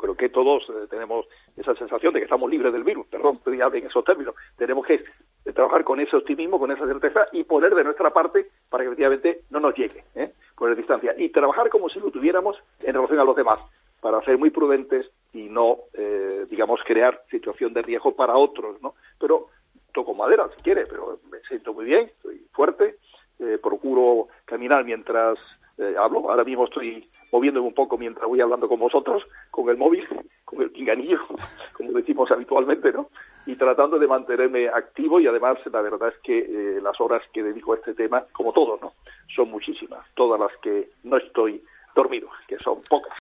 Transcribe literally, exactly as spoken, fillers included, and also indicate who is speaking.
Speaker 1: creo que todos eh, tenemos esa sensación de que estamos libres del virus, perdón, ya en esos términos. Tenemos que trabajar con ese optimismo, con esa certeza y poner de nuestra parte para que efectivamente no nos llegue, ¿eh? Poner distancia y trabajar como si lo tuviéramos en relación a los demás, para ser muy prudentes y no, eh, digamos, crear situación de riesgo para otros, ¿no? Pero toco madera, si quiere, pero me siento muy bien, estoy fuerte, eh, procuro caminar mientras eh, hablo. Ahora mismo estoy moviéndome un poco mientras voy hablando con vosotros, con el móvil, con el pinganillo, como decimos habitualmente, ¿no? Y tratando de mantenerme activo y además la verdad es que eh, las horas que dedico a este tema, como todos, ¿no? Son muchísimas, todas las que no estoy dormido, que son pocas.